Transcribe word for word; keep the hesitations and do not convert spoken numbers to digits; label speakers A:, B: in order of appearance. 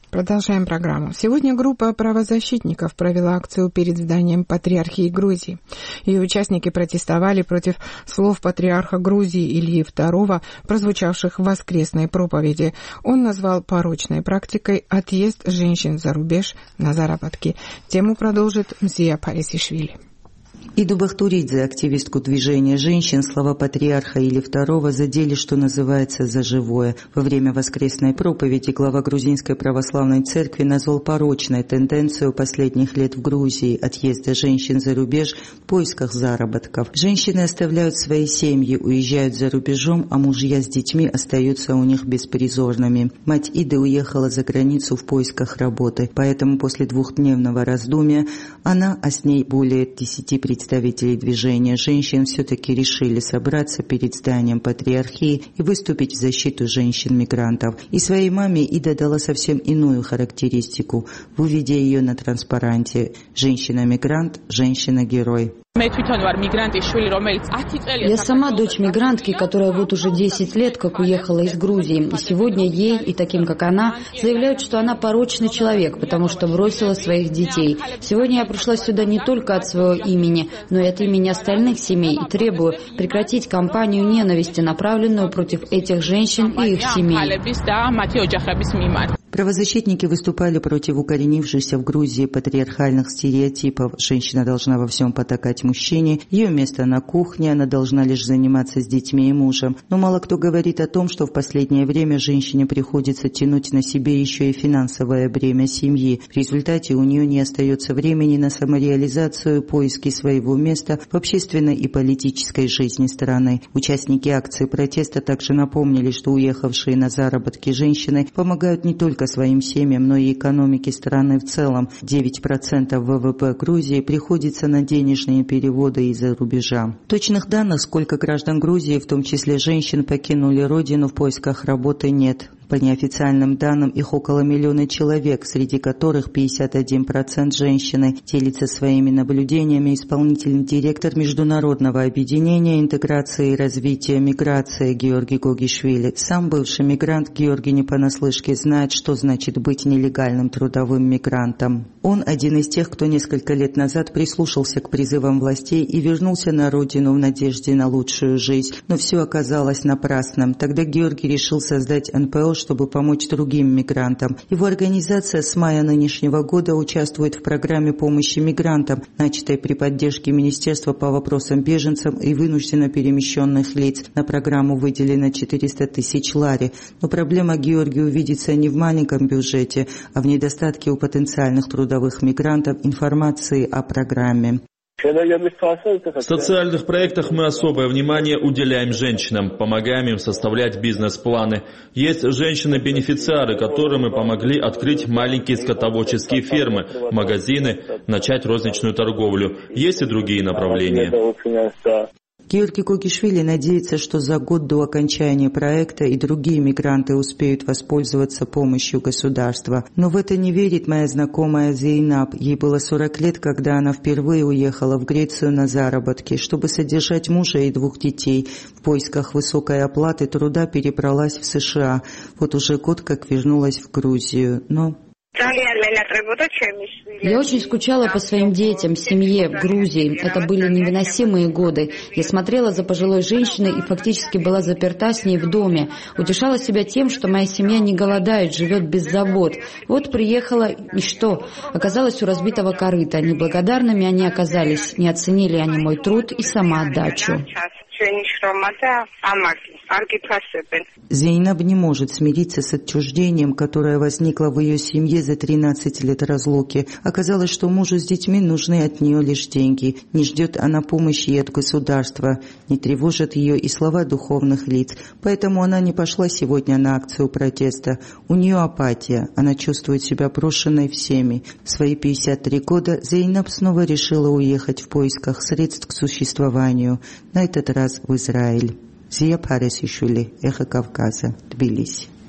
A: Продолжаем программу. Сегодня группа правозащитников провела акцию перед зданием Патриархии Грузии. Ее участники протестовали против слов патриарха Грузии Ильи второго, прозвучавших в воскресной проповеди. Он назвал порочной практикой отъезд женщин за рубеж на заработки. Тему продолжит Мзия Парисишвили.
B: Иду Бахтуридзе, активистку движения женщин, слова патриарха Ильи второго задели, что называется, за живое. Во время воскресной проповеди глава Грузинской православной церкви назвал порочной тенденцию последних лет в Грузии отъезда женщин за рубеж в поисках заработков. Женщины оставляют свои семьи, уезжают за рубежом, а мужья с детьми остаются у них беспризорными. Мать Иды уехала за границу в поисках работы, поэтому после двухдневного раздумья она, а с ней более десяти представителей движения женщин все-таки решили собраться перед зданием Патриархии и выступить в защиту женщин-мигрантов. И своей маме Ида дала совсем иную характеристику, выведя ее на транспаранте: «Женщина-мигрант, женщина-герой».
C: Я сама дочь мигрантки, которая вот уже десять лет как уехала из Грузии. И сегодня ей и таким, как она, заявляют, что она порочный человек, потому что бросила своих детей. Сегодня я пришла сюда не только от своего имени, но и от имени остальных семей и требую прекратить кампанию ненависти, направленную против этих женщин и их семей.
B: Правозащитники выступали против укоренившихся в Грузии патриархальных стереотипов. Женщина должна во всем потакать мужчине, ее место на кухне, она должна лишь заниматься с детьми и мужем. Но мало кто говорит о том, что в последнее время женщине приходится тянуть на себе еще и финансовое бремя семьи. В результате у нее не остается времени на самореализацию и поиски своего места в общественной и политической жизни страны. Участники акции протеста также напомнили, что уехавшие на заработки женщины помогают не только своим семьям, но и экономике страны в целом. девять процентов ВВП Грузии приходится на денежные переводы из-за рубежа. Точных данных, сколько граждан Грузии, в том числе женщин, покинули родину в поисках работы, нет. По неофициальным данным, их около миллиона человек, среди которых пятьдесят один процент женщины. Делится своими наблюдениями исполнительный директор Международного объединения интеграции и развития миграции Георгий Гогишвили. Сам бывший мигрант Георгий не понаслышке знает, что значит быть нелегальным трудовым мигрантом. Он один из тех, кто несколько лет назад прислушался к призывам властей и вернулся на родину в надежде на лучшую жизнь. Но все оказалось напрасным. Тогда Георгий решил создать эн пэ о, чтобы помочь другим мигрантам. Его организация с мая нынешнего года участвует в программе помощи мигрантам, начатой при поддержке Министерства по вопросам беженцев и вынужденно перемещенных лиц. На программу выделено четыреста тысяч лари. Но проблема Георгию видится не в маленьком бюджете, а в недостатке у потенциальных трудовых мигрантов информации о программе.
D: В социальных проектах мы особое внимание уделяем женщинам, помогаем им составлять бизнес-планы. Есть женщины-бенефициары, которым мы помогли открыть маленькие скотоводческие фермы, магазины, начать розничную торговлю. Есть и другие направления.
B: Георгий Гогишвили надеется, что за год до окончания проекта и другие мигранты успеют воспользоваться помощью государства. Но в это не верит моя знакомая Зейнаб. Ей было сорок лет, когда она впервые уехала в Грецию на заработки, чтобы содержать мужа и двух детей. В поисках высокой оплаты труда перебралась в США. Вот уже год как вернулась в Грузию. Но...
C: Я очень скучала по своим детям, семье, Грузии. Это были невыносимые годы. Я смотрела за пожилой женщиной и фактически была заперта с ней в доме. Утешала себя тем, что моя семья не голодает, живет без забот. Вот приехала, и что? Оказалась у разбитого корыта. Неблагодарными они оказались. Не оценили они мой труд и самоотдачу.
B: Зейнаб не может смириться с отчуждением, которое возникло в ее семье за тринадцать лет разлуки. Оказалось, что мужу с детьми нужны от нее лишь деньги. Не ждет она помощи и от государства. Не тревожат ее и слова духовных лиц. Поэтому она не пошла сегодня на акцию протеста. У нее апатия. Она чувствует себя брошенной всеми. В свои пятьдесят три года Зейнаб снова решила уехать в поисках средств к существованию. На этот раз в Израиль. Мзия Парисишвили, Эхо Кавказа, Тбилиси.